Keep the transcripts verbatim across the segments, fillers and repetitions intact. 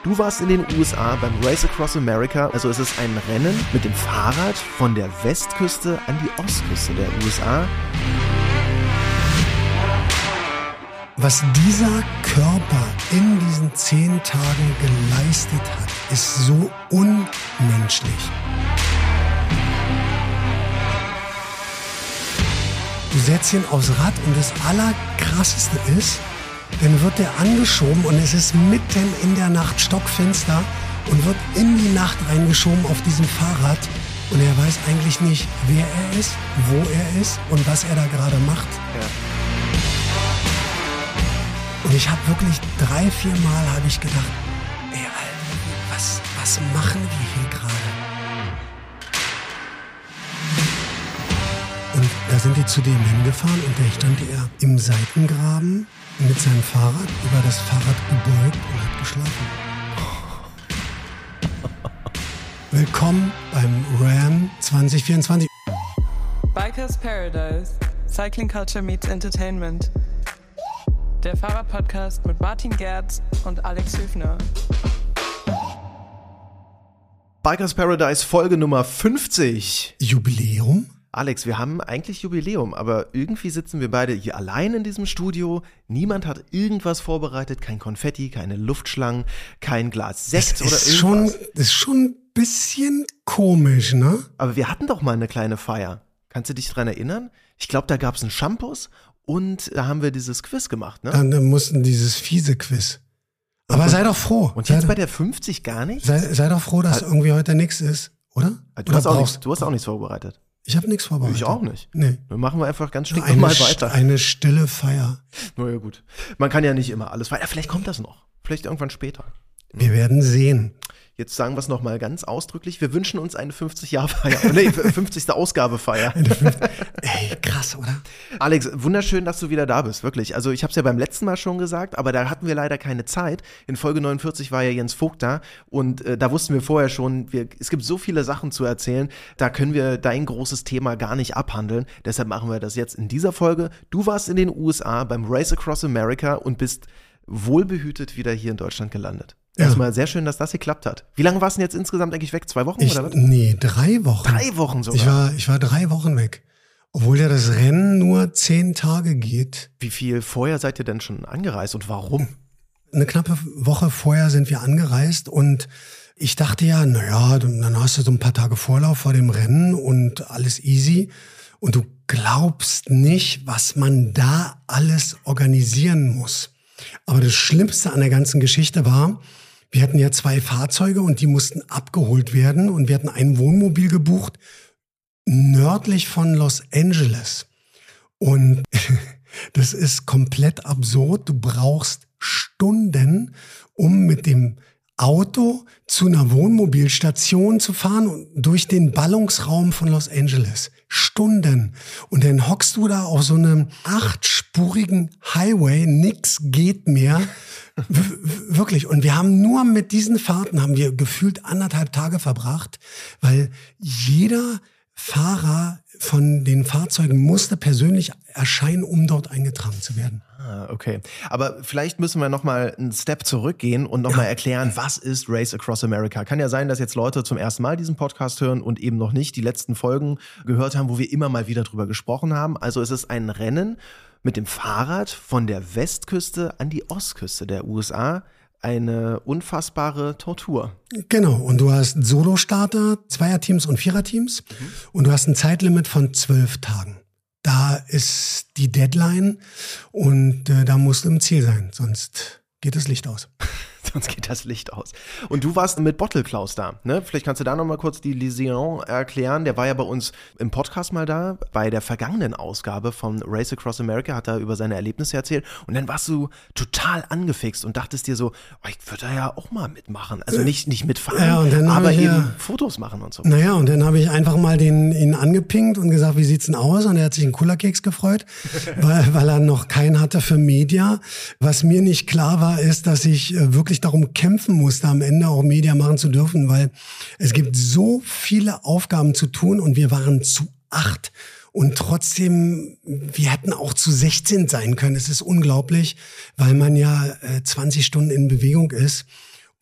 Du warst in den U S A beim Race Across America. Also es ist ein Rennen mit dem Fahrrad von der Westküste an die Ostküste der U S A. Was dieser Körper in diesen zehn Tagen geleistet hat, ist so unmenschlich. Du setzt ihn aufs Rad und das Allerkrasseste ist, dann wird der angeschoben und es ist mitten in der Nacht stockfinster und wird in die Nacht reingeschoben auf diesem Fahrrad und er weiß eigentlich nicht, wer er ist, wo er ist und was er da gerade macht. Ja. Und ich habe wirklich drei, vier Mal habe ich gedacht, ey Alter, was, was machen wir hier gerade? Und da sind die zu dem hingefahren und da stand er im Seitengraben mit seinem Fahrrad über das Fahrrad gebeugt und hat geschlafen. Willkommen beim Ram zwanzig vierundzwanzig. Bikers Paradise. Cycling Culture meets Entertainment. Der Fahrradpodcast mit Martin Gerz und Alex Hüfner. Bikers Paradise Folge Nummer fünfzig. Jubiläum? Alex, wir haben eigentlich Jubiläum, aber irgendwie sitzen wir beide hier allein in diesem Studio. Niemand hat irgendwas vorbereitet, kein Konfetti, keine Luftschlangen, kein Glas Sekt oder ist irgendwas. Schon, das ist schon ein bisschen komisch, ne? Aber wir hatten doch mal eine kleine Feier. Kannst du dich dran erinnern? Ich glaube, da gab es einen Shampoos und da haben wir dieses Quiz gemacht, ne? Dann, dann mussten dieses fiese Quiz. Aber und, sei doch froh. Und sei jetzt doch, bei der fünfzig gar nicht? Sei, sei doch froh, dass also, irgendwie heute nichts ist, oder? Du, oder hast auch nichts, du hast auch nichts vorbereitet. Ich habe nichts vorbereitet. Ich auch nicht. Nee. Dann machen wir einfach ganz Eine, stinknormal weiter. Eine stille Feier. Na ja, gut. Man kann ja nicht immer alles feiern. Vielleicht kommt das noch. Vielleicht irgendwann später. Wir werden sehen. Jetzt sagen wir es nochmal ganz ausdrücklich. Wir wünschen uns eine fünfzig-Jahr-Feier. Nee, fünfzigste Ausgabefeier. Ey, krass, oder? Alex, wunderschön, dass du wieder da bist, wirklich. Also ich habe es ja beim letzten Mal schon gesagt, aber da hatten wir leider keine Zeit. In Folge neunundvierzig war ja Jens Vogt da und äh, da wussten wir vorher schon, wir, es gibt so viele Sachen zu erzählen, da können wir dein großes Thema gar nicht abhandeln. Deshalb machen wir das jetzt in dieser Folge. Du warst in den U S A beim Race Across America und bist wohlbehütet wieder hier in Deutschland gelandet. Ja. Erstmal sehr schön, dass das geklappt hat. Wie lange warst du denn jetzt insgesamt eigentlich weg? Zwei Wochen Ich, oder was? Nee, drei Wochen. Drei Wochen sogar. Ich war, ich war drei Wochen weg. Obwohl ja das Rennen nur zehn Tage geht. Wie viel vorher seid ihr denn schon angereist und warum? Eine knappe Woche vorher sind wir angereist und ich dachte ja, naja, dann hast du so ein paar Tage Vorlauf vor dem Rennen und alles easy. Und du glaubst nicht, was man da alles organisieren muss. Aber das Schlimmste an der ganzen Geschichte war, wir hatten ja zwei Fahrzeuge und die mussten abgeholt werden und wir hatten ein Wohnmobil gebucht, nördlich von Los Angeles. Und das ist komplett absurd. Du brauchst Stunden, um mit dem Auto zu einer Wohnmobilstation zu fahren und durch den Ballungsraum von Los Angeles. Stunden. Und dann hockst du da auf so einem achtspurigen Highway, nix geht mehr. W- wirklich. Und wir haben nur mit diesen Fahrten, haben wir gefühlt anderthalb Tage verbracht, weil jeder Fahrer von den Fahrzeugen musste persönlich erscheinen, um dort eingetragen zu werden. Ah, okay. Aber vielleicht müssen wir nochmal einen Step zurückgehen und nochmal ja. erklären, was ist Race Across America? Kann ja sein, dass jetzt Leute zum ersten Mal diesen Podcast hören und eben noch nicht die letzten Folgen gehört haben, wo wir immer mal wieder drüber gesprochen haben. Also es ist ein Rennen mit dem Fahrrad von der Westküste an die Ostküste der U S A. Eine unfassbare Tortur. Genau, und du hast Solo-Starter, Zweierteams und Viererteams mhm. und du hast ein Zeitlimit von zwölf Tagen. Da ist die Deadline und äh, da musst du im Ziel sein, sonst geht das Licht aus. Sonst geht das Licht aus. Und du warst mit Bottle Klaus da, ne? Vielleicht kannst du da noch mal kurz die Liaison erklären. Der war ja bei uns im Podcast mal da. Bei der vergangenen Ausgabe von Race Across America hat er über seine Erlebnisse erzählt. Und dann warst du total angefixt und dachtest dir so, oh, ich würde da ja auch mal mitmachen. Also nicht, nicht mitfahren, ja, und dann aber ich, eben ja, Fotos machen und so. Naja, und dann habe ich einfach mal den, ihn angepinkt und gesagt, wie sieht's denn aus? Und er hat sich einen Cola-Keks gefreut, weil, weil er noch keinen hatte für Media. Was mir nicht klar war, ist, dass ich wirklich darum kämpfen musste, am Ende auch Media machen zu dürfen, weil es gibt so viele Aufgaben zu tun und wir waren zu acht. Und trotzdem, wir hätten auch zu sechzehn sein können. Es ist unglaublich, weil man ja äh, zwanzig Stunden in Bewegung ist.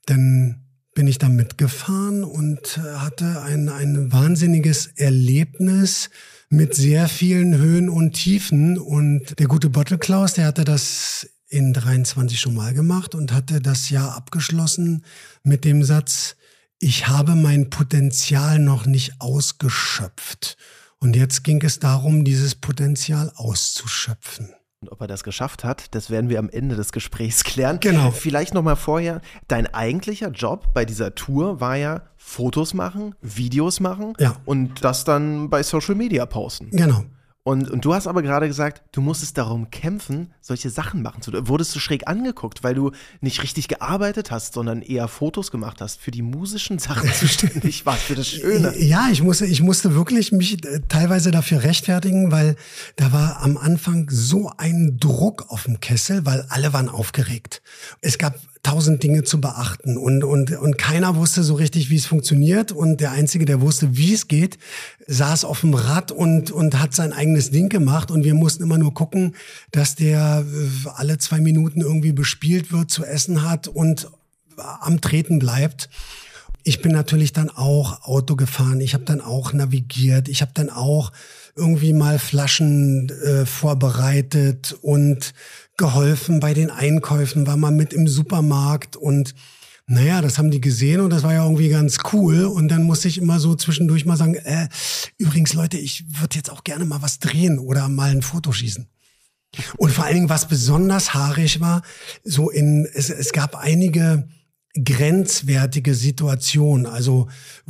dann bin ich da mitgefahren und hatte ein, ein wahnsinniges Erlebnis mit sehr vielen Höhen und Tiefen. Und der gute Bottle Klaus, der hatte das in dreiundzwanzig schon mal gemacht und hatte das Jahr abgeschlossen mit dem Satz, ich habe mein Potenzial noch nicht ausgeschöpft. Und jetzt ging es darum, dieses Potenzial auszuschöpfen. Und ob er das geschafft hat, das werden wir am Ende des Gesprächs klären. Genau. Vielleicht noch mal vorher, dein eigentlicher Job bei dieser Tour war ja Fotos machen, Videos machen ja. und das dann bei Social Media posten. Genau. Und, und du hast aber gerade gesagt, du musstest darum kämpfen, solche Sachen machen zu dürfen. Wurdest du schräg angeguckt, weil du nicht richtig gearbeitet hast, sondern eher Fotos gemacht hast, für die musischen Sachen zuständig warst, für das Schöne. Ja, ich musste, ich musste wirklich mich teilweise dafür rechtfertigen, weil da war am Anfang so ein Druck auf dem Kessel, weil alle waren aufgeregt. Es gab tausend Dinge zu beachten und, und, und keiner wusste so richtig, wie es funktioniert und der Einzige, der wusste, wie es geht, saß auf dem Rad und, und hat sein eigenes Ding gemacht und wir mussten immer nur gucken, dass der alle zwei Minuten irgendwie bespielt wird, zu essen hat und am Treten bleibt. Ich bin natürlich dann auch Auto gefahren, ich habe dann auch navigiert, ich habe dann auch irgendwie mal Flaschen äh, vorbereitet und geholfen bei den Einkäufen, war mal mit im Supermarkt und naja, das haben die gesehen und das war ja irgendwie ganz cool und dann musste ich immer so zwischendurch mal sagen, äh, übrigens Leute, ich würde jetzt auch gerne mal was drehen oder mal ein Foto schießen. Und vor allen Dingen, was besonders haarig war, so in, es, es gab einige grenzwertige Situationen, also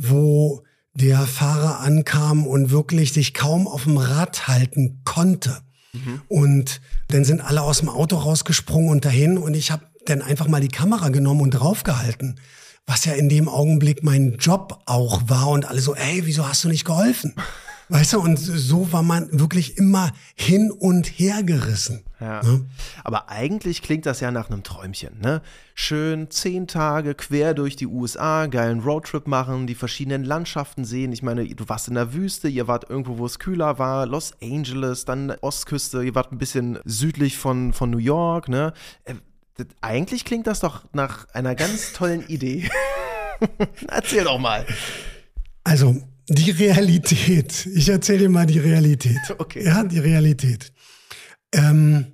wo der Fahrer ankam und wirklich sich kaum auf dem Rad halten konnte. Mhm. Und dann sind alle aus dem Auto rausgesprungen und dahin und ich habe dann einfach mal die Kamera genommen und draufgehalten, was ja in dem Augenblick mein Job auch war und alle so, ey, wieso hast du nicht geholfen? Weißt du, und so war man wirklich immer hin und her gerissen. Ja. Ne? Aber eigentlich klingt das ja nach einem Träumchen, ne? Schön zehn Tage quer durch die U S A, geilen Roadtrip machen, die verschiedenen Landschaften sehen. Ich meine, du warst in der Wüste, ihr wart irgendwo, wo es kühler war, Los Angeles, dann Ostküste, ihr wart ein bisschen südlich von, von New York, ne? Äh, das, eigentlich klingt das doch nach einer ganz tollen Idee. Erzähl doch mal. Also, die Realität. Ich erzähle dir mal die Realität. Okay. Ja, die Realität. Ähm,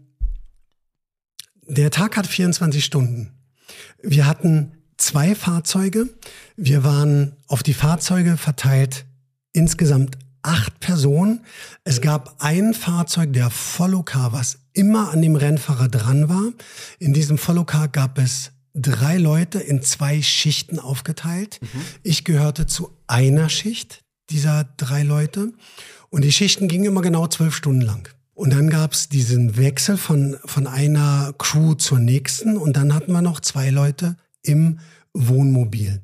der Tag hat vierundzwanzig Stunden. Wir hatten zwei Fahrzeuge. Wir waren auf die Fahrzeuge verteilt insgesamt acht Personen. Es gab ein Fahrzeug, der Follow-Car, was immer an dem Rennfahrer dran war. In diesem Follow-Car gab es drei Leute in zwei Schichten aufgeteilt. Mhm. Ich gehörte zu einer Schicht dieser drei Leute und die Schichten gingen immer genau zwölf Stunden lang. Und dann gab es diesen Wechsel von, von einer Crew zur nächsten und dann hatten wir noch zwei Leute im Wohnmobil.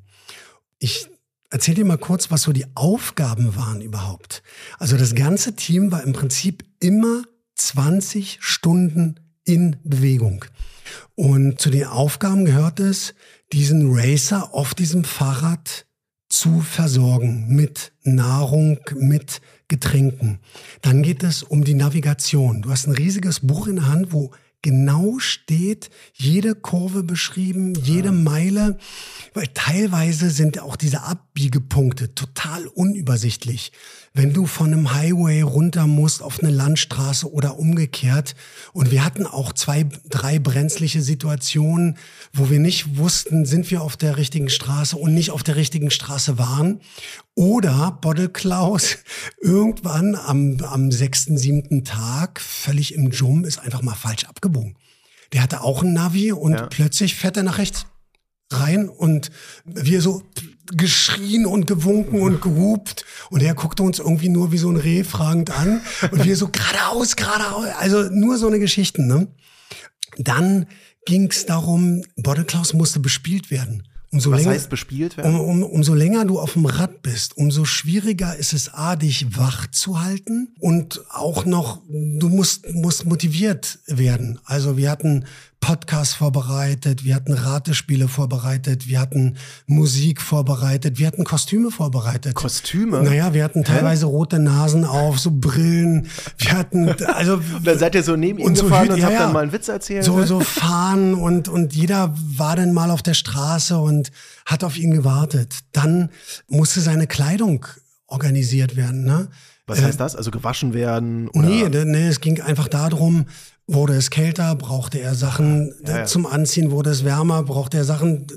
Ich erzähl dir mal kurz, was so die Aufgaben waren überhaupt. Also das ganze Team war im Prinzip immer zwanzig Stunden in Bewegung. Und zu den Aufgaben gehört es, diesen Racer auf diesem Fahrrad zu versorgen mit Nahrung, mit Getränken. Dann geht es um die Navigation. Du hast ein riesiges Buch in der Hand, wo genau steht, jede Kurve beschrieben, jede Meile, weil teilweise sind auch diese Abbiegepunkte total unübersichtlich. Wenn du von einem Highway runter musst auf eine Landstraße oder umgekehrt. Und wir hatten auch zwei, drei brenzliche Situationen, wo wir nicht wussten, sind wir auf der richtigen Straße und nicht auf der richtigen Straße waren. Oder Bottle Klaus irgendwann am, am sechsten, siebten Tag, völlig im Dschum, ist einfach mal falsch abgebogen. Der hatte auch ein Navi und ja. plötzlich fährt er nach rechts rein und wir so geschrien und gewunken und gehupt und er guckte uns irgendwie nur wie so ein Reh fragend an und wir so geradeaus, geradeaus, also nur so eine Geschichte, ne? Dann ging es darum, Bottle Klaus musste bespielt werden. Umso Was länger, heißt bespielt werden? Um, um, umso länger du auf dem Rad bist, umso schwieriger ist es, A, dich wach zu halten und auch noch, du musst, musst motiviert werden. Also wir hatten Podcasts vorbereitet, wir hatten Ratespiele vorbereitet, wir hatten Musik vorbereitet, wir hatten Kostüme vorbereitet. Kostüme? Naja, wir hatten teilweise Hä? rote Nasen auf, so Brillen. Wir hatten, also. Und dann seid ihr so neben ihm so gefahren Hü- und ja, habt ja. dann mal einen Witz erzählt? So, so fahren und, und jeder war dann mal auf der Straße und und hat auf ihn gewartet. Dann musste seine Kleidung organisiert werden. Ne? Was heißt das? Also gewaschen werden? Oder? Nee, nee, es ging einfach darum, wurde es kälter, brauchte er Sachen ja, ja. zum Anziehen, wurde es wärmer, brauchte er Sachen,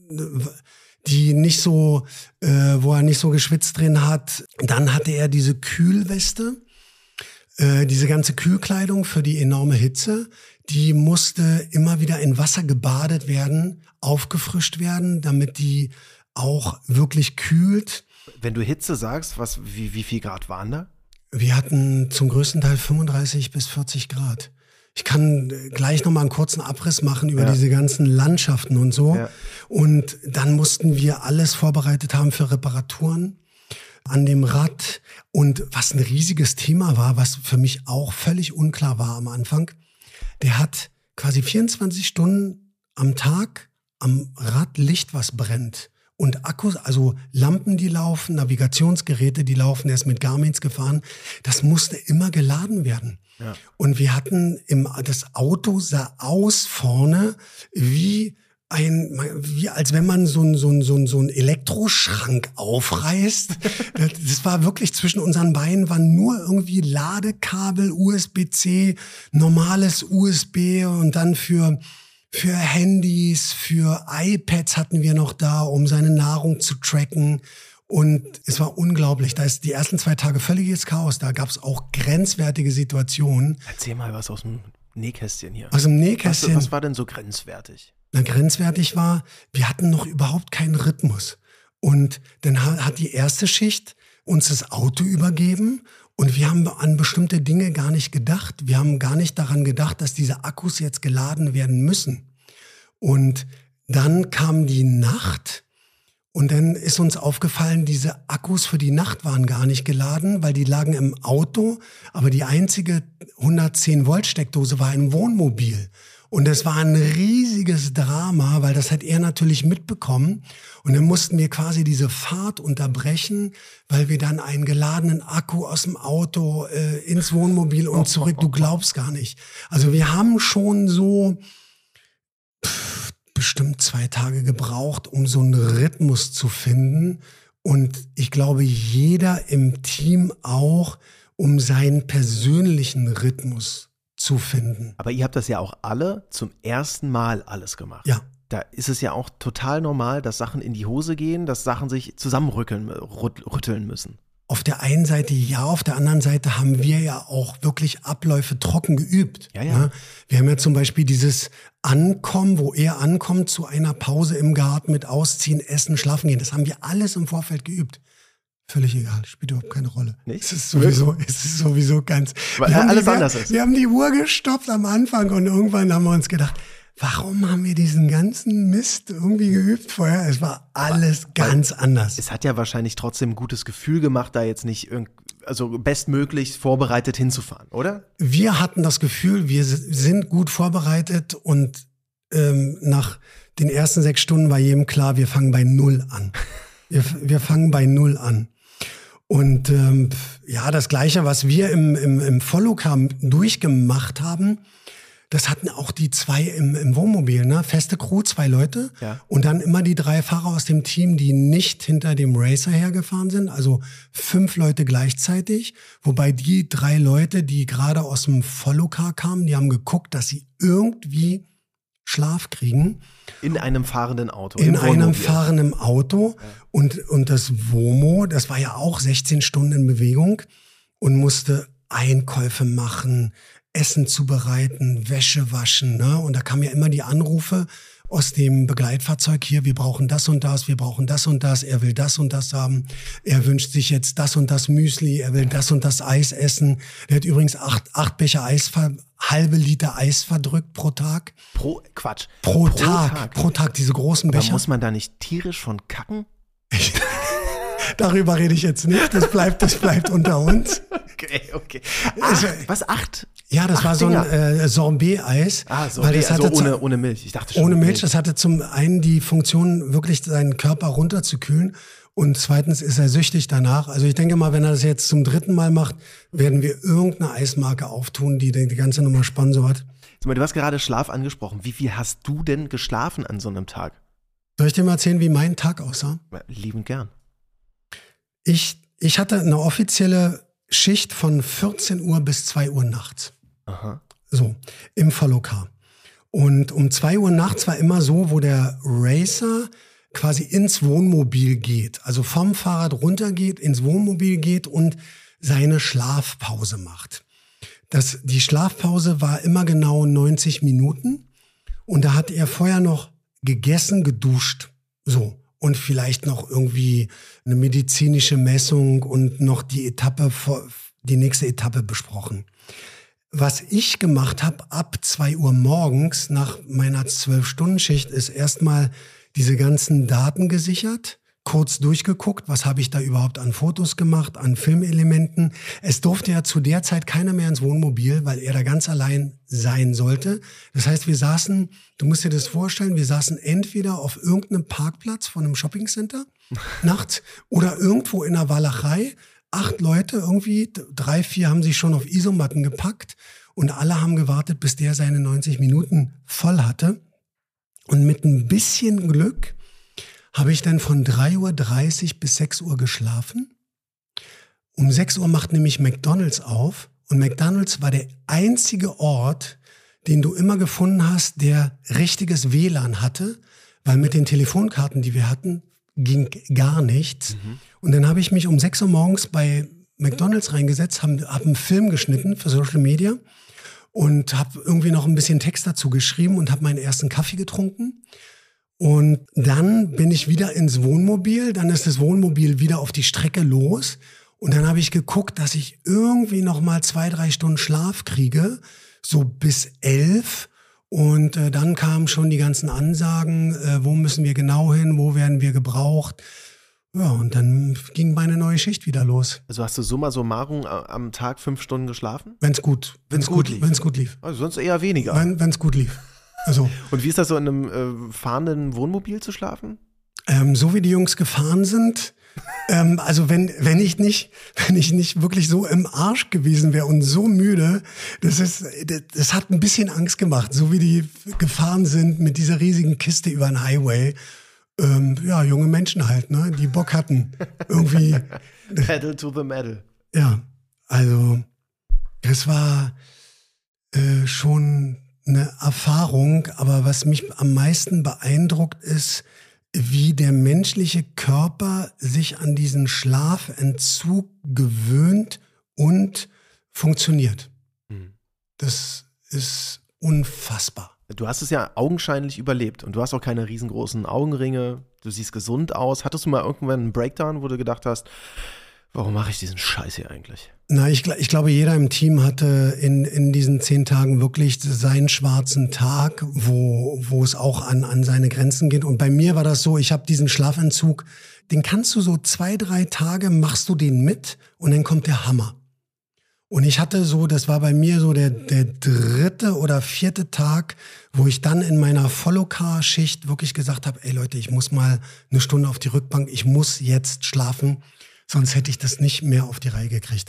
die nicht so, äh, wo er nicht so geschwitzt drin hat. Dann hatte er diese Kühlweste, äh, diese ganze Kühlkleidung für die enorme Hitze. Die musste immer wieder in Wasser gebadet werden, aufgefrischt werden, damit die auch wirklich kühlt. Wenn du Hitze sagst, was, wie, wie viel Grad waren da? Wir hatten zum größten Teil fünfunddreißig bis vierzig Grad. Ich kann gleich noch mal einen kurzen Abriss machen über ja. diese ganzen Landschaften und so. Ja. Und dann mussten wir alles vorbereitet haben für Reparaturen an dem Rad. Und was ein riesiges Thema war, was für mich auch völlig unklar war am Anfang, der hat quasi vierundzwanzig Stunden am Tag am Rad Licht, was brennt. Und Akkus, also Lampen, die laufen, Navigationsgeräte, die laufen, er ist mit Garmins gefahren. Das musste immer geladen werden. Ja. Und wir hatten im, das Auto sah aus vorne wie ein, wie als wenn man so ein, so ein, so ein, so ein Elektroschrank aufreißt. Das war wirklich zwischen unseren Beinen waren nur irgendwie Ladekabel, U S B C, normales U S B und dann für Für Handys, für iPads hatten wir noch da, um seine Nahrung zu tracken. Und es war unglaublich. Da ist die ersten zwei Tage völliges Chaos. Da gab es auch grenzwertige Situationen. Erzähl mal was aus dem Nähkästchen hier. Aus dem Nähkästchen. Was, was war denn so grenzwertig? Na, grenzwertig war, wir hatten noch überhaupt keinen Rhythmus. Und dann hat die erste Schicht uns das Auto übergeben. Und wir haben an bestimmte Dinge gar nicht gedacht. Wir haben gar nicht daran gedacht, dass diese Akkus jetzt geladen werden müssen. Und dann kam die Nacht und dann ist uns aufgefallen, diese Akkus für die Nacht waren gar nicht geladen, weil die lagen im Auto, aber die einzige hundertzehn Volt Steckdose war im Wohnmobil. Und es war ein riesiges Drama, weil das hat er natürlich mitbekommen. Und dann mussten wir quasi diese Fahrt unterbrechen, weil wir dann einen geladenen Akku aus dem Auto äh, ins Wohnmobil und zurück, du glaubst gar nicht. Also wir haben schon so pff, bestimmt zwei Tage gebraucht, um so einen Rhythmus zu finden. Und ich glaube, jeder im Team auch, um seinen persönlichen Rhythmus zu finden. Aber ihr habt das ja auch alle zum ersten Mal alles gemacht. Ja. Da ist es ja auch total normal, dass Sachen in die Hose gehen, dass Sachen sich zusammenrütteln, rütteln müssen. Auf der einen Seite ja, auf der anderen Seite haben wir ja auch wirklich Abläufe trocken geübt. Ja, ja. Wir haben ja zum Beispiel dieses Ankommen, wo er ankommt zu einer Pause im Garten mit Ausziehen, Essen, Schlafen gehen. Das haben wir alles im Vorfeld geübt. Völlig egal, spielt überhaupt keine Rolle. Nicht? Es ist sowieso, es ist sowieso ganz. Weil alles die, anders wir, ist. Wir haben die Uhr gestoppt am Anfang und irgendwann haben wir uns gedacht, warum haben wir diesen ganzen Mist irgendwie geübt vorher? Es war alles Aber, ganz anders. Es hat ja wahrscheinlich trotzdem ein gutes Gefühl gemacht, da jetzt nicht irgend, also bestmöglich vorbereitet hinzufahren, oder? Wir hatten das Gefühl, wir sind gut vorbereitet und ähm, nach den ersten sechs Stunden war jedem klar, wir fangen bei Null an. Wir, wir fangen bei Null an. Und ähm, ja, das Gleiche, was wir im, im, im Follow-Car durchgemacht haben, das hatten auch die zwei im, im Wohnmobil, ne? Feste Crew, zwei Leute. Ja. Und dann immer die drei Fahrer aus dem Team, die nicht hinter dem Racer hergefahren sind. Also fünf Leute gleichzeitig. Wobei die drei Leute, die gerade aus dem Follow-Car kamen, die haben geguckt, dass sie irgendwie Schlaf kriegen. In einem fahrenden Auto. In einem fahrenden Auto. Ja. Und, und das Womo, das war ja auch sechzehn Stunden in Bewegung und musste Einkäufe machen, Essen zubereiten, Wäsche waschen. Ne? Und da kamen ja immer die Anrufe aus dem Begleitfahrzeug hier, wir brauchen das und das, wir brauchen das und das, er will das und das haben, er wünscht sich jetzt das und das Müsli, er will das und das Eis essen. Er hat übrigens acht, acht Becher Eis, halbe Liter Eis verdrückt pro Tag. Pro, Quatsch. Pro, pro Tag, Tag, pro Tag, diese großen Becher. Aber muss man da nicht tierisch von kacken? Darüber rede ich jetzt nicht, das bleibt, das bleibt unter uns. Okay, okay. Ach, was, acht? Ja, das Acht war so ein Dinger. äh, Sorbet-Eis. Ah, Sorbet, weil das also hatte ohne, ohne Milch. Ich dachte schon. Ohne Milch, das hatte zum einen die Funktion, wirklich seinen Körper runterzukühlen. Und zweitens ist er süchtig danach. Also ich denke mal, wenn er das jetzt zum dritten Mal macht, werden wir irgendeine Eismarke auftun, die die ganze Nummer sponsort. Du hast gerade Schlaf angesprochen. Wie viel hast du denn geschlafen an so einem Tag? Soll ich dir mal erzählen, wie mein Tag aussah? Liebend gern. Ich, ich hatte eine offizielle Schicht von vierzehn Uhr bis zwei Uhr nachts. Aha. So, im Fallokar. Und um zwei Uhr nachts war immer so, wo der Racer quasi ins Wohnmobil geht. Also vom Fahrrad runtergeht, ins Wohnmobil geht und seine Schlafpause macht. Das, die Schlafpause war immer genau neunzig Minuten. Und da hat er vorher noch gegessen, geduscht. So. Und vielleicht noch irgendwie eine medizinische Messung und noch die Etappe, die nächste Etappe besprochen. Was ich gemacht habe ab zwei Uhr morgens nach meiner zwölf-Stunden-Schicht ist erstmal diese ganzen Daten gesichert, kurz durchgeguckt, was habe ich da überhaupt an Fotos gemacht, an Filmelementen. Es durfte ja zu der Zeit keiner mehr ins Wohnmobil, weil er da ganz allein sein sollte. Das heißt, wir saßen, du musst dir das vorstellen, wir saßen entweder auf irgendeinem Parkplatz von einem Shoppingcenter nachts oder irgendwo in einer Walachei. Acht Leute, irgendwie drei, vier haben sich schon auf Isomatten gepackt und alle haben gewartet, bis der seine neunzig Minuten voll hatte. Und mit ein bisschen Glück habe ich dann von drei Uhr dreißig bis sechs Uhr geschlafen. Um sechs Uhr macht nämlich McDonald's auf und McDonald's war der einzige Ort, den du immer gefunden hast, der richtiges W L A N hatte, weil mit den Telefonkarten, die wir hatten, ging gar nichts. Mhm. Und dann habe ich mich um sechs Uhr morgens bei McDonald's reingesetzt, habe hab einen Film geschnitten für Social Media und habe irgendwie noch ein bisschen Text dazu geschrieben und habe meinen ersten Kaffee getrunken. Und dann bin ich wieder ins Wohnmobil, dann ist das Wohnmobil wieder auf die Strecke los und dann habe ich geguckt, dass ich irgendwie noch mal zwei, drei Stunden Schlaf kriege, so bis elf. Und äh, dann kamen schon die ganzen Ansagen, äh, wo müssen wir genau hin, wo werden wir gebraucht. Ja, und dann ging meine neue Schicht wieder los. Also hast du summa summarum am Tag fünf Stunden geschlafen? Wenn's gut, wenn's, wenn's gut, lief. Wenn's gut lief. Also sonst eher weniger. Wenn, wenn's gut lief. Also. Und wie ist das so in einem äh, fahrenden Wohnmobil zu schlafen? Ähm, so wie die Jungs gefahren sind. ähm, also wenn wenn ich nicht wenn ich nicht wirklich so im Arsch gewesen wäre und so müde, das ist das, das hat ein bisschen Angst gemacht, so wie die gefahren sind mit dieser riesigen Kiste über den Highway. Ähm, ja, junge Menschen halt, ne, die Bock hatten irgendwie. Pedal to the metal. Ja, also das war äh, schon eine Erfahrung, aber was mich am meisten beeindruckt ist, wie der menschliche Körper sich an diesen Schlafentzug gewöhnt und funktioniert. Hm. Das ist unfassbar. Du hast es ja augenscheinlich überlebt und du hast auch keine riesengroßen Augenringe, du siehst gesund aus. Hattest du mal irgendwann einen Breakdown, wo du gedacht hast, warum mache ich diesen Scheiß hier eigentlich? Na, ich, ich glaube, jeder im Team hatte in, in diesen zehn Tagen wirklich seinen schwarzen Tag, wo, wo es auch an, an seine Grenzen geht. Und bei mir war das so, ich habe diesen Schlafentzug, den kannst du so zwei, drei Tage, machst du den mit und dann kommt der Hammer. Und ich hatte so, das war bei mir so der, der dritte oder vierte Tag, wo ich dann in meiner Follow-Car-Schicht wirklich gesagt habe, ey Leute, ich muss mal eine Stunde auf die Rückbank, ich muss jetzt schlafen, sonst hätte ich das nicht mehr auf die Reihe gekriegt.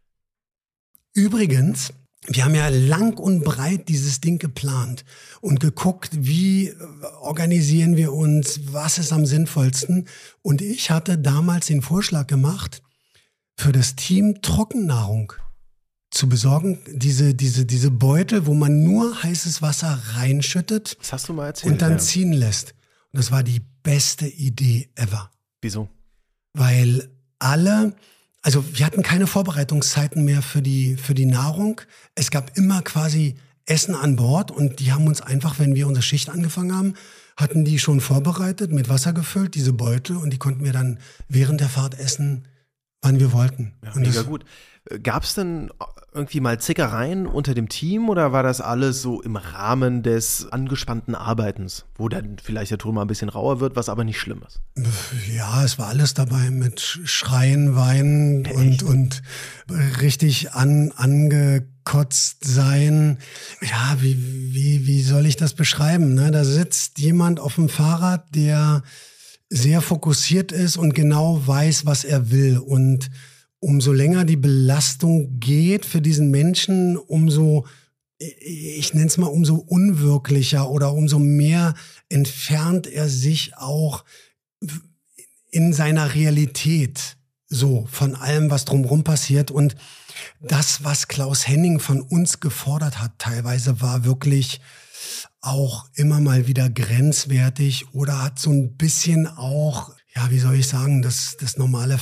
Übrigens, wir haben ja lang und breit dieses Ding geplant und geguckt, wie organisieren wir uns, was ist am sinnvollsten. Und ich hatte damals den Vorschlag gemacht, für das Team Trockennahrung zu besorgen, diese, diese, diese Beutel, wo man nur heißes Wasser reinschüttet. Das hast du mal erzählt, und dann ja. ziehen lässt. Und das war die beste Idee ever. Wieso? Weil alle, also wir hatten keine Vorbereitungszeiten mehr für die, für die Nahrung. Es gab immer quasi Essen an Bord und die haben uns einfach, wenn wir unsere Schicht angefangen haben, hatten die schon vorbereitet, mit Wasser gefüllt, diese Beutel, und die konnten wir dann während der Fahrt essen, wann wir wollten. Ja, und mega das, gut. Gab es denn irgendwie mal Zickereien unter dem Team oder war das alles so im Rahmen des angespannten Arbeitens, wo dann vielleicht der Ton mal ein bisschen rauer wird, was aber nicht schlimm ist? Ja, es war alles dabei mit Schreien, Weinen und, und richtig an, angekotzt sein. Ja, wie, wie, wie soll ich das beschreiben? Ne? Da sitzt jemand auf dem Fahrrad, der sehr fokussiert ist und genau weiß, was er will. Und umso länger die Belastung geht für diesen Menschen, umso, ich nenne es mal, umso unwirklicher oder umso mehr entfernt er sich auch in seiner Realität so von allem, was drumherum passiert. Und das, was Klaus Henning von uns gefordert hat, teilweise war wirklich auch immer mal wieder grenzwertig oder hat so ein bisschen auch, ja, wie soll ich sagen, das, das normale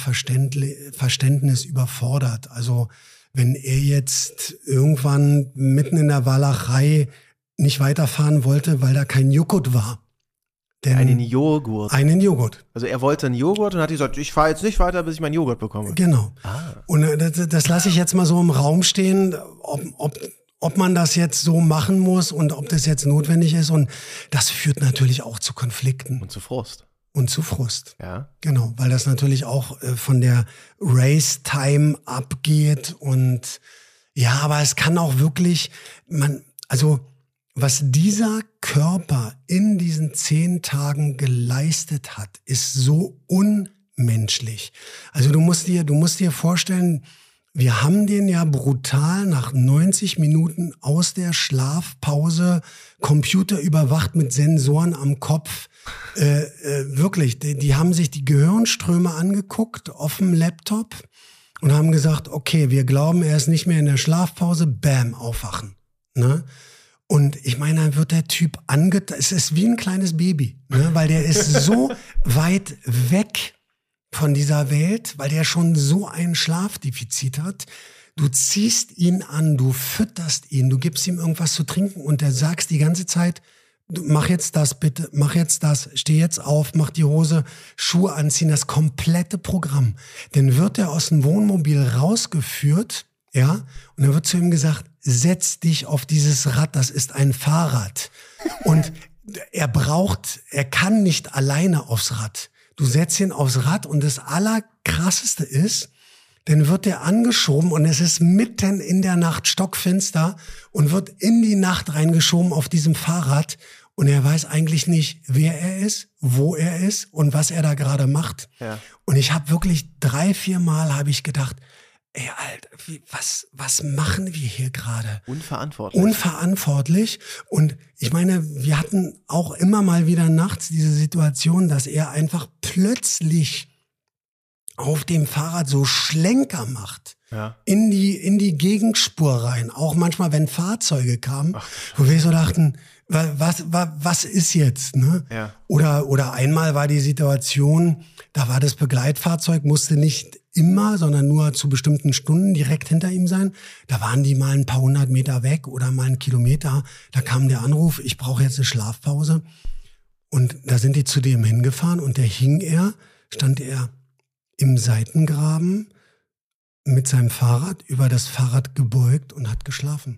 Verständnis überfordert. Also wenn er jetzt irgendwann mitten in der Walachei nicht weiterfahren wollte, weil da kein Joghurt war. Denn einen Joghurt. Einen Joghurt. Also er wollte einen Joghurt und hat gesagt, ich fahre jetzt nicht weiter, bis ich meinen Joghurt bekomme. Genau. Ah. Und das, das lasse ich jetzt mal so im Raum stehen, ob, ob, ob man das jetzt so machen muss und ob das jetzt notwendig ist. Und das führt natürlich auch zu Konflikten. Und zu Frust. Und zu Frust. Ja. Genau, weil das natürlich auch äh, von der Race-Time abgeht. Und ja, aber es kann auch wirklich, man, also was dieser Körper in diesen zehn Tagen geleistet hat, ist so unmenschlich. Also du musst dir, du musst dir vorstellen, wir haben den ja brutal nach neunzig Minuten aus der Schlafpause computerüberwacht mit Sensoren am Kopf. Äh, äh, wirklich, die, die haben sich die Gehirnströme angeguckt auf dem Laptop und haben gesagt, okay, wir glauben, er ist nicht mehr in der Schlafpause, bam, aufwachen. Ne? Und ich meine, dann wird der Typ ange... Es ist wie ein kleines Baby, ne? Weil der ist so weit weg von dieser Welt, weil der schon so ein Schlafdefizit hat. Du ziehst ihn an, du fütterst ihn, du gibst ihm irgendwas zu trinken und der sagst die ganze Zeit, du, mach jetzt das bitte, mach jetzt das, steh jetzt auf, mach die Hose, Schuhe anziehen, das komplette Programm. Dann wird er aus dem Wohnmobil rausgeführt, ja, und dann wird zu ihm gesagt, setz dich auf dieses Rad, das ist ein Fahrrad. Und er braucht, er kann nicht alleine aufs Rad. Du setzt ihn aufs Rad und das Allerkrasseste ist, dann wird er angeschoben und es ist mitten in der Nacht stockfinster und wird in die Nacht reingeschoben auf diesem Fahrrad und er weiß eigentlich nicht, wer er ist, wo er ist und was er da gerade macht. Ja. Und ich habe wirklich drei, vier Mal habe ich gedacht, ey, Alter, wie, was, was machen wir hier gerade? Unverantwortlich. Unverantwortlich. Und ich meine, wir hatten auch immer mal wieder nachts diese Situation, dass er einfach plötzlich auf dem Fahrrad so Schlenker macht. Ja. In die, in die Gegenspur rein. Auch manchmal, wenn Fahrzeuge kamen, Ach, wo wir so dachten, was, was, was ist jetzt, ne? Ja. Oder, oder einmal war die Situation, da war das Begleitfahrzeug, musste nicht immer, sondern nur zu bestimmten Stunden direkt hinter ihm sein. Da waren die mal ein paar hundert Meter weg oder mal einen Kilometer. Da kam der Anruf, ich brauche jetzt eine Schlafpause. Und da sind die zu dem hingefahren und da hing er, stand er im Seitengraben mit seinem Fahrrad über das Fahrrad gebeugt und hat geschlafen.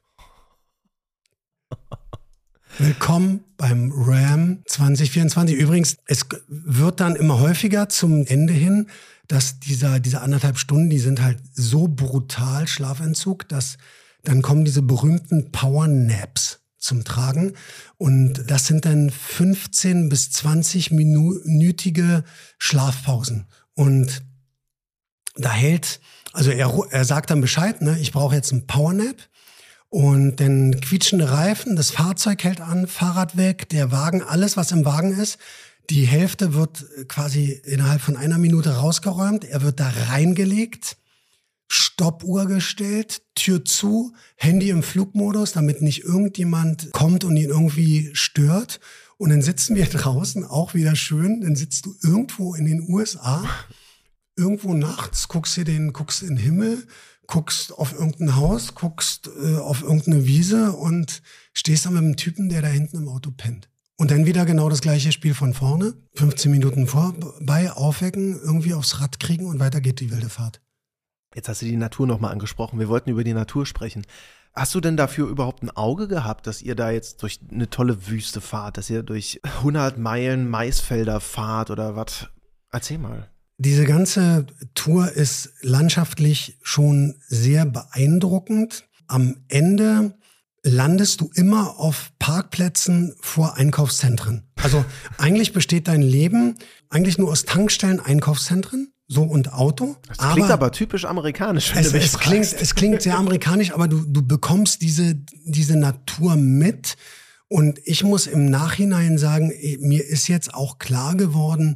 Willkommen beim Ram zwanzig vierundzwanzig. Übrigens, es wird dann immer häufiger zum Ende hin, dass dieser, diese anderthalb Stunden, die sind halt so brutal, Schlafentzug, dass dann kommen diese berühmten Power-Naps zum Tragen. Und das sind dann fünfzehn bis zwanzig minütige Schlafpausen. Und da hält, also er, er sagt dann Bescheid, ne, ich brauche jetzt einen Power-Nap. Und dann quietschende Reifen, das Fahrzeug hält an, Fahrrad weg, der Wagen, alles, was im Wagen ist. Die Hälfte wird quasi innerhalb von einer Minute rausgeräumt. Er wird da reingelegt, Stoppuhr gestellt, Tür zu, Handy im Flugmodus, damit nicht irgendjemand kommt und ihn irgendwie stört. Und dann sitzen wir draußen, auch wieder schön, dann sitzt du irgendwo in den U S A, irgendwo nachts, guckst dir den, guckst in den Himmel, guckst auf irgendein Haus, guckst äh, auf irgendeine Wiese und stehst dann mit einem Typen, der da hinten im Auto pennt. Und dann wieder genau das gleiche Spiel von vorne, fünfzehn Minuten vorbei, aufwecken, irgendwie aufs Rad kriegen und weiter geht die wilde Fahrt. Jetzt hast du die Natur nochmal angesprochen, wir wollten über die Natur sprechen. Hast du denn dafür überhaupt ein Auge gehabt, dass ihr da jetzt durch eine tolle Wüste fahrt, dass ihr durch hundert Meilen Maisfelder fahrt oder was? Erzähl mal. Diese ganze Tour ist landschaftlich schon sehr beeindruckend. Am Ende landest du immer auf Parkplätzen vor Einkaufszentren. Also eigentlich besteht dein Leben eigentlich nur aus Tankstellen, Einkaufszentren. so und Auto. Das klingt aber, aber typisch amerikanisch, wenn es, du mich es klingt, es klingt sehr amerikanisch, aber du, du bekommst diese, diese Natur mit. Und ich muss im Nachhinein sagen, mir ist jetzt auch klar geworden,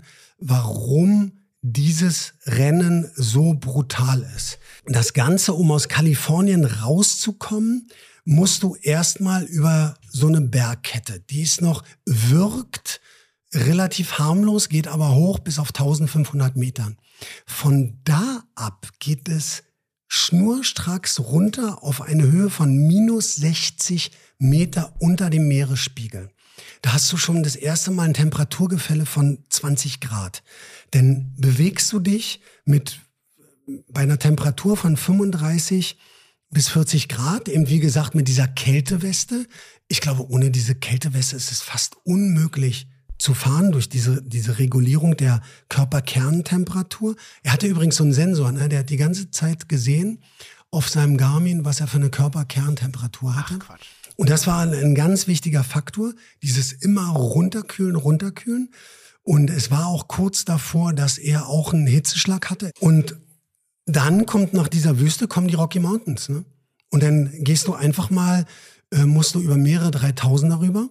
warum dieses Rennen so brutal ist. Das Ganze, um aus Kalifornien rauszukommen, musst du erstmal über so eine Bergkette. Die ist noch, wirkt relativ harmlos, geht aber hoch bis auf eintausendfünfhundert Metern. Von da ab geht es schnurstracks runter auf eine Höhe von minus sechzig Meter unter dem Meeresspiegel. Da hast du schon das erste Mal ein Temperaturgefälle von zwanzig Grad. Denn bewegst du dich mit bei einer Temperatur von fünfunddreißig bis vierzig Grad, eben wie gesagt mit dieser Kälteweste. Ich glaube, ohne diese Kälteweste ist es fast unmöglich zu fahren durch diese, diese Regulierung der Körperkerntemperatur. Er hatte übrigens so einen Sensor, ne? Der hat die ganze Zeit gesehen auf seinem Garmin, was er für eine Körperkerntemperatur hatte. Ach, Quatsch. Und das war ein, ein ganz wichtiger Faktor, dieses immer runterkühlen, runterkühlen. Und es war auch kurz davor, dass er auch einen Hitzeschlag hatte. Und dann kommt nach dieser Wüste, kommen die Rocky Mountains. Ne? Und dann gehst du einfach mal, äh, musst du über mehrere dreitausend darüber.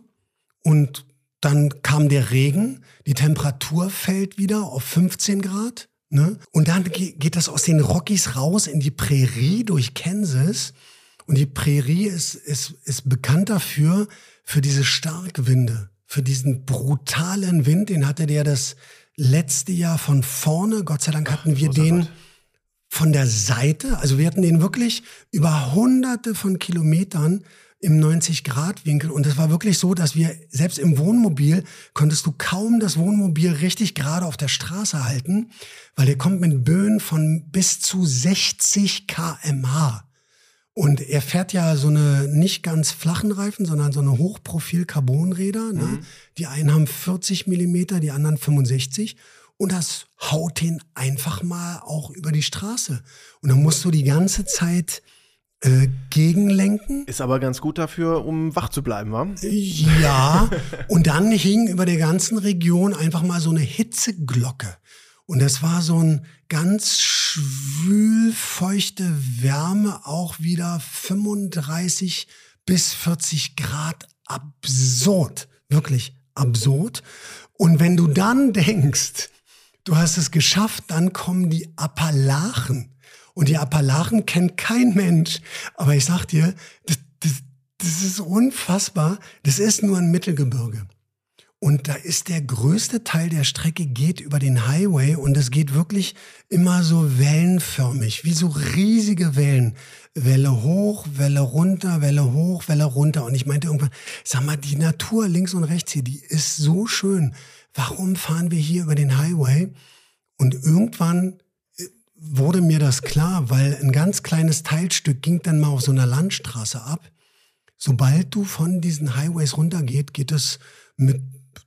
Und dann kam der Regen, die Temperatur fällt wieder auf fünfzehn Grad. Ne? Und dann geht das aus den Rockies raus in die Prärie durch Kansas. Und die Prärie ist, ist, ist bekannt dafür, für diese Starkwinde, für diesen brutalen Wind. Den hatte der das letzte Jahr von vorne. Gott sei Dank hatten wir den Gott. von der Seite. Also wir hatten den wirklich über hunderte von Kilometern im neunzig-Grad-Winkel. Und es war wirklich so, dass wir, selbst im Wohnmobil, konntest du kaum das Wohnmobil richtig gerade auf der Straße halten, weil der kommt mit Böen von bis zu sechzig Kilometer pro Stunde. Und er fährt ja so eine nicht ganz flachen Reifen, sondern so eine Hochprofil-Carbonräder. Ne? Mhm. Die einen haben vierzig Millimeter, die anderen fünfundsechzig. Und das haut den einfach mal auch über die Straße. Und dann musst du die ganze Zeit äh, gegenlenken. Ist aber ganz gut dafür, um wach zu bleiben, wa? Ja, und dann hing über der ganzen Region einfach mal so eine Hitzeglocke. Und das war so ein ganz schwül feuchte Wärme, auch wieder fünfunddreißig bis vierzig Grad, absurd, wirklich absurd. Und wenn du dann denkst, du hast es geschafft, dann kommen die Appalachen. Und die Appalachen kennt kein Mensch. Aber ich sag dir, das, das, das ist unfassbar. Das ist nur ein Mittelgebirge. Und da ist der größte Teil der Strecke geht über den Highway und es geht wirklich immer so wellenförmig, wie so riesige Wellen. Welle hoch, Welle runter, Welle hoch, Welle runter. Und ich meinte irgendwann, sag mal, die Natur links und rechts hier, die ist so schön. Warum fahren wir hier über den Highway? Und irgendwann wurde mir das klar, weil ein ganz kleines Teilstück ging dann mal auf so einer Landstraße ab. Sobald du von diesen Highways runtergeht, geht es mit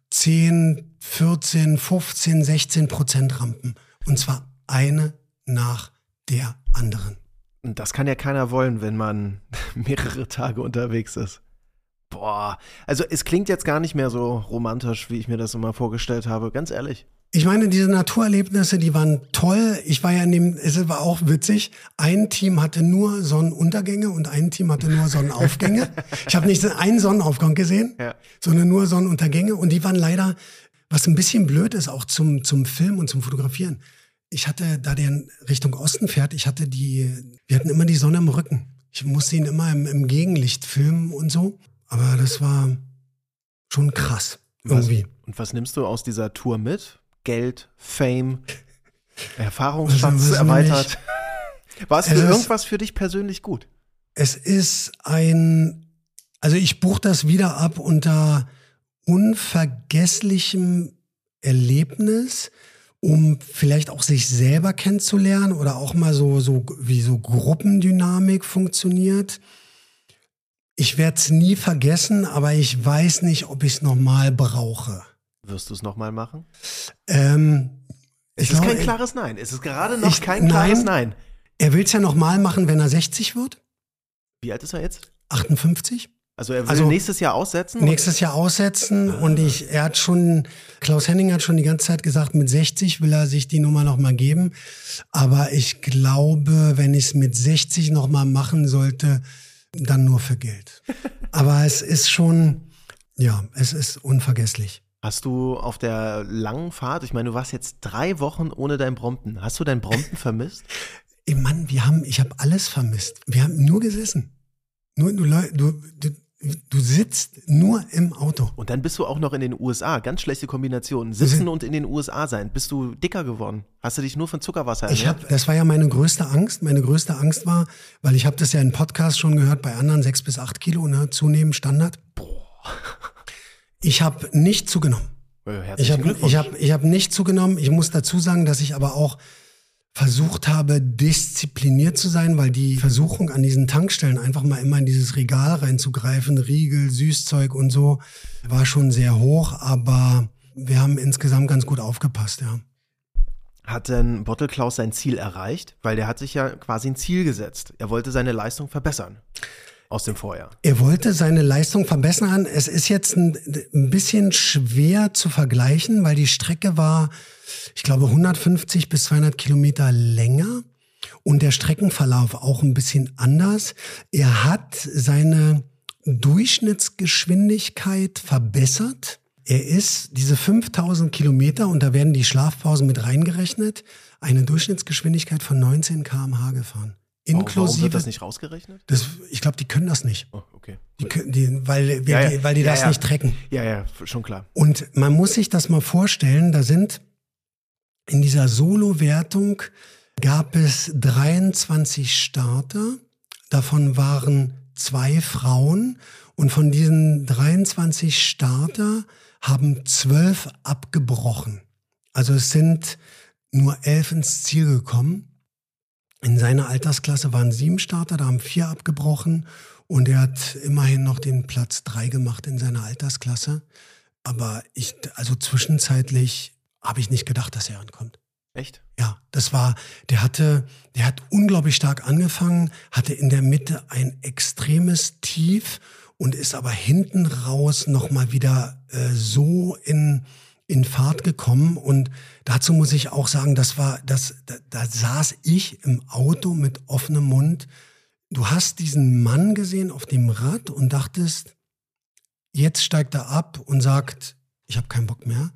zehn, vierzehn, fünfzehn, sechzehn Prozent Rampen. Und zwar eine nach der anderen. Und das kann ja keiner wollen, wenn man mehrere Tage unterwegs ist. Boah, also es klingt jetzt gar nicht mehr so romantisch, wie ich mir das immer vorgestellt habe, ganz ehrlich. Ich meine, diese Naturerlebnisse, die waren toll. Ich war ja in dem, es war auch witzig. Ein Team hatte nur Sonnenuntergänge und ein Team hatte nur Sonnenaufgänge. Ich habe nicht einen Sonnenaufgang gesehen, ja. sondern nur Sonnenuntergänge. Und die waren leider, was ein bisschen blöd ist, auch zum, zum Filmen und zum Fotografieren. Ich hatte, da der in Richtung Osten fährt, ich hatte die, wir hatten immer die Sonne im Rücken. Ich musste ihn immer im, im Gegenlicht filmen und so. Aber das war schon krass, irgendwie. Was, und was nimmst du aus dieser Tour mit? Geld, Fame, Erfahrungsschatz erweitert. War es für irgendwas für dich persönlich gut? Es ist ein, also ich buche das wieder ab unter unvergesslichem Erlebnis, um vielleicht auch sich selber kennenzulernen oder auch mal so, so wie so Gruppendynamik funktioniert. Ich werde es nie vergessen, aber ich weiß nicht, ob ich es nochmal brauche. Wirst du es nochmal machen? Ähm, es ist glaub, kein klares Nein. Es ist gerade noch ich, kein klares Nein. Er will es ja nochmal machen, wenn er sechzig wird. Wie alt ist er jetzt? achtundfünfzig. Also er will Also nächstes Jahr aussetzen? Nächstes Jahr aussetzen und ich, er hat schon, Klaus Henning hat schon die ganze Zeit gesagt, mit sechzig will er sich die Nummer noch mal geben. Aber ich glaube, wenn ich es mit sechzig noch mal machen sollte, dann nur für Geld. Aber es ist schon, ja, es ist unvergesslich. Hast du auf der langen Fahrt, ich meine, du warst jetzt drei Wochen ohne dein Brompton. Hast du dein Brompton vermisst? Ey Mann, wir haben, ich habe alles vermisst. Wir haben nur gesessen. Nur, du, du, du Du sitzt nur im Auto. Und dann bist du auch noch in den U S A. Ganz schlechte Kombination. Sitzen und in den U S A sein. Bist du dicker geworden? Hast du dich nur von Zuckerwasser ernährt? Ich hab, das war ja meine größte Angst. Meine größte Angst war, weil ich habe das ja in Podcast schon gehört, bei anderen sechs bis acht Kilo, ne, zunehmend Standard. Boah. Ich habe nicht zugenommen. Ja, ich habe ich hab, ich hab nicht zugenommen. Ich muss dazu sagen, dass ich aber auch versucht habe, diszipliniert zu sein, weil die Versuchung an diesen Tankstellen einfach mal immer in dieses Regal reinzugreifen, Riegel, Süßzeug und so, war schon sehr hoch, aber wir haben insgesamt ganz gut aufgepasst, ja. Hat denn Bottle Klaus sein Ziel erreicht? Weil der hat sich ja quasi ein Ziel gesetzt. Er wollte seine Leistung verbessern aus dem Vorjahr. Er wollte seine Leistung verbessern. Es ist jetzt ein, ein bisschen schwer zu vergleichen, weil die Strecke war, ich glaube, hundertfünfzig bis zweihundert Kilometer länger und der Streckenverlauf auch ein bisschen anders. Er hat seine Durchschnittsgeschwindigkeit verbessert. Er ist diese fünftausend Kilometer, und da werden die Schlafpausen mit reingerechnet, eine Durchschnittsgeschwindigkeit von neunzehn Kilometer pro Stunde gefahren. Inklusive, Warum wird das nicht rausgerechnet? Das, ich glaube, die können das nicht. Oh, okay. Die, die, weil, Ja, ja. die, weil die Ja, das ja. nicht tracken. Ja, ja, schon klar. Und man muss sich das mal vorstellen, da sind in dieser Solo-Wertung gab es dreiundzwanzig Starter, davon waren zwei Frauen und von diesen dreiundzwanzig Starter haben zwölf abgebrochen. Also es sind nur elf ins Ziel gekommen. In seiner Altersklasse waren sieben Starter, da haben vier abgebrochen und er hat immerhin noch den Platz drei gemacht in seiner Altersklasse. Aber ich, also zwischenzeitlich habe ich nicht gedacht, dass er ankommt. Echt? Ja, das war, der hatte, der hat unglaublich stark angefangen, hatte in der Mitte ein extremes Tief und ist aber hinten raus nochmal wieder äh, so in in Fahrt gekommen. Und dazu muss ich auch sagen, das war, das, da, da saß ich im Auto mit offenem Mund. Du hast diesen Mann gesehen auf dem Rad und dachtest, jetzt steigt er ab und sagt, ich habe keinen Bock mehr.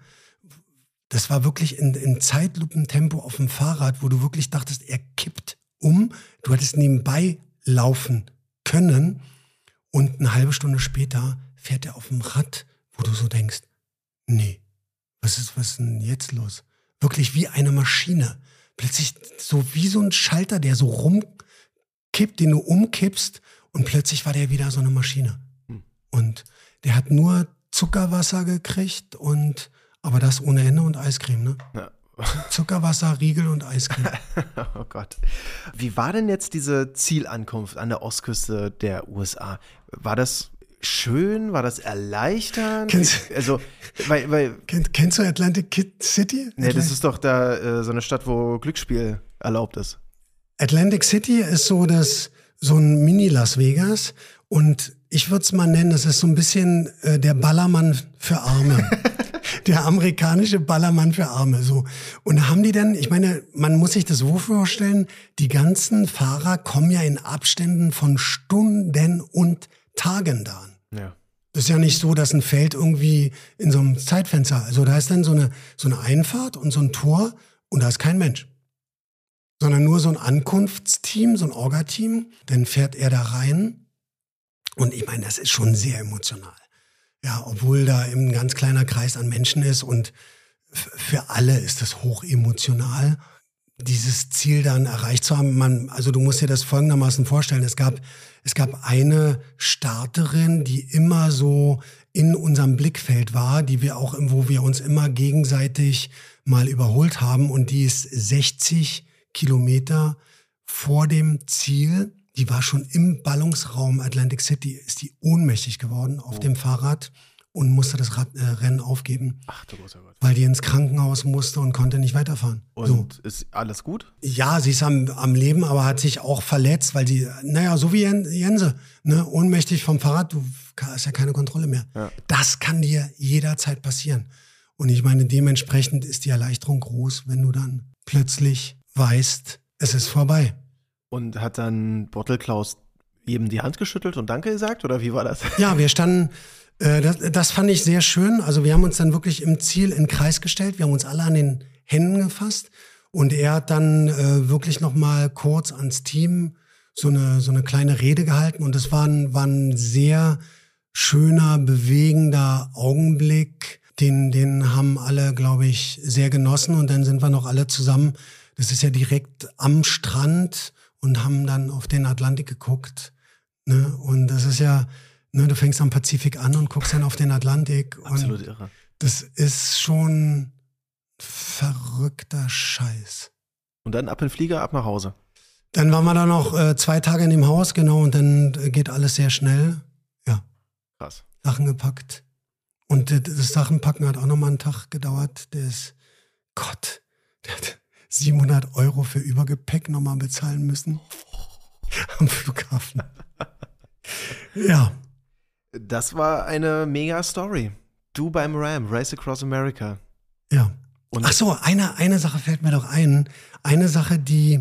Das war wirklich in, in Zeitlupentempo auf dem Fahrrad, wo du wirklich dachtest, er kippt um. Du hättest nebenbei laufen können. Und eine halbe Stunde später fährt er auf dem Rad, wo du so denkst, nee. Was ist, was ist denn jetzt los? Wirklich wie eine Maschine. Plötzlich so wie so ein Schalter, der so rumkippt, den du umkippst und plötzlich war der wieder so eine Maschine. Hm. Und der hat nur Zuckerwasser gekriegt und, aber das ohne Ende und Eiscreme, ne? Ja. Zuckerwasser, Riegel und Eiscreme. Oh Gott. Wie war denn jetzt diese Zielankunft an der Ostküste der U S A? War das schön? War das erleichternd? Kennst, also, weil, weil, kenn, kennst du Atlantic City? Nee, Atlantic? Das ist doch da äh, so eine Stadt, wo Glücksspiel erlaubt ist. Atlantic City ist so das, so ein Mini-Las Vegas und ich würde es mal nennen, das ist so ein bisschen äh, der Ballermann für Arme. Der amerikanische Ballermann für Arme. So. Und haben die denn, ich meine, man muss sich das so vorstellen, die ganzen Fahrer kommen ja in Abständen von Stunden und Tagen da an. Ja. Das ist ja nicht so, dass ein Feld irgendwie in so einem Zeitfenster, also da ist dann so eine, so eine Einfahrt und so ein Tor und da ist kein Mensch. Sondern nur so ein Ankunftsteam, so ein Orga-Team, dann fährt er da rein und ich meine, das ist schon sehr emotional. Ja, obwohl da eben ein ganz kleiner Kreis an Menschen ist und f- für alle ist das hoch emotional, dieses Ziel dann erreicht zu haben. Man, also du musst dir das folgendermaßen vorstellen, es gab Es gab eine Starterin, die immer so in unserem Blickfeld war, die wir auch, wo wir uns immer gegenseitig mal überholt haben. Und die ist sechzig Kilometer vor dem Ziel. Die war schon im Ballungsraum Atlantic City, ist die ohnmächtig geworden auf oh. dem Fahrrad und musste das Rad, äh, Rennen aufgeben. Ach du großer Gott. Weil die ins Krankenhaus musste und konnte nicht weiterfahren. Und so. Ist alles gut? Ja, sie ist am, am Leben, aber hat sich auch verletzt, weil sie, naja, so wie Jense, ne, ohnmächtig vom Fahrrad, du hast ja keine Kontrolle mehr. Ja. Das kann dir jederzeit passieren. Und ich meine, dementsprechend ist die Erleichterung groß, wenn du dann plötzlich weißt, es ist vorbei. Und hat dann Bottle Klaus jedem die Hand geschüttelt und Danke gesagt, oder wie war das? Ja, wir standen, äh, das, das fand ich sehr schön. Also wir haben uns dann wirklich im Ziel in den Kreis gestellt. Wir haben uns alle an den Händen gefasst. Und er hat dann äh, wirklich noch mal kurz ans Team so eine, so eine kleine Rede gehalten. Und es war ein, war ein sehr schöner, bewegender Augenblick. Den, den haben alle, glaube ich, sehr genossen. Und dann sind wir noch alle zusammen. Das ist ja direkt am Strand und haben dann auf den Atlantik geguckt. Ne? Und das ist ja, ne, du fängst am Pazifik an und guckst dann auf den Atlantik. Absolut und irre. Das ist schon verrückter Scheiß. Und dann ab in den Flieger, ab nach Hause. Dann waren wir da noch äh, zwei Tage in dem Haus, genau, und dann äh, geht alles sehr schnell. Ja. Krass. Sachen gepackt. Und äh, das Sachenpacken hat auch nochmal einen Tag gedauert. Der ist, Gott, der hat siebenhundert Euro für Übergepäck nochmal bezahlen müssen. Am Flughafen. Ja. Das war eine mega Story. Du beim Ram, Race Across America. Ja. Und Ach so, eine, eine Sache fällt mir doch ein. Eine Sache, die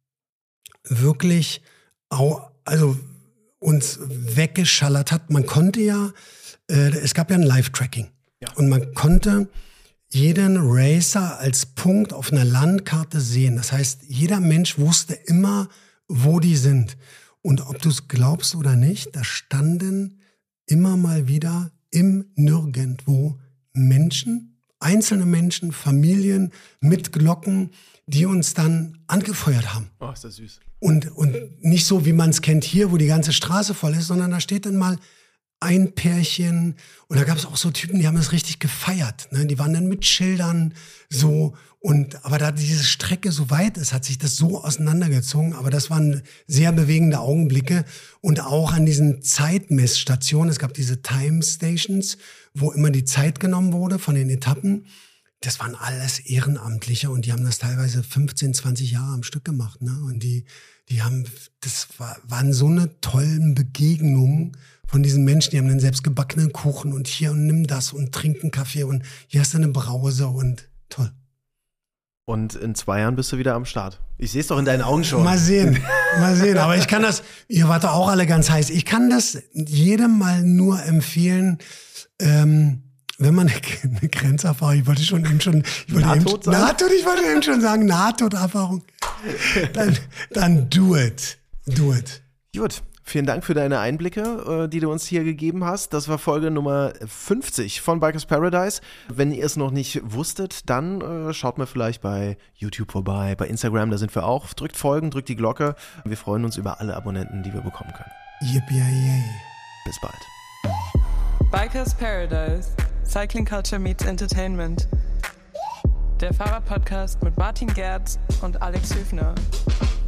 wirklich au, also uns weggeschallert hat. Man konnte ja, äh, es gab ja ein Live-Tracking. Ja. Und man konnte jeden Racer als Punkt auf einer Landkarte sehen. Das heißt, jeder Mensch wusste immer, wo die sind. Und ob du es glaubst oder nicht, da standen immer mal wieder im Nirgendwo Menschen, einzelne Menschen, Familien mit Glocken, die uns dann angefeuert haben. Oh, ist das süß. Und, und nicht so, wie man es kennt hier, wo die ganze Straße voll ist, sondern da steht dann mal ein Pärchen. Und da gab es auch so Typen, die haben das richtig gefeiert. Ne? Die waren dann mit Schildern so. Und aber da diese Strecke so weit ist, hat sich das so auseinandergezogen. Aber das waren sehr bewegende Augenblicke. Und auch an diesen Zeitmessstationen, es gab diese Time Stations, wo immer die Zeit genommen wurde von den Etappen. Das waren alles Ehrenamtliche und die haben das teilweise fünfzehn, zwanzig Jahre am Stück gemacht. Ne? Und die, die haben, das war, waren so eine tollen Begegnungen von diesen Menschen. Die haben dann selbst gebackenen Kuchen und hier und nimm das und trink einen Kaffee und hier hast du eine Brause und toll. Und in zwei Jahren bist du wieder am Start. Ich sehe es doch in deinen Augen schon. Mal sehen, mal sehen. Aber ich kann das, ihr wart doch auch alle ganz heiß. Ich kann das jedem mal nur empfehlen, ähm, wenn man eine, eine Grenzerfahrung, ich wollte schon eben schon, ich wollte Nahtod eben, Nahtod, ich wollte eben schon sagen, Nahtoderfahrung, dann, dann do it, do it. Gut, vielen Dank für deine Einblicke, die du uns hier gegeben hast. Das war Folge Nummer fünfzig von Bikers Paradise. Wenn ihr es noch nicht wusstet, dann äh, schaut mal vielleicht bei YouTube vorbei, bei Instagram, da sind wir auch. Drückt Folgen, drückt die Glocke. Wir freuen uns über alle Abonnenten, die wir bekommen können. Yippie-yay. Bis bald. Bikers Paradise. Cycling Culture meets Entertainment. Der Fahrrad-Podcast mit Martin Gerz und Alex Hüfner.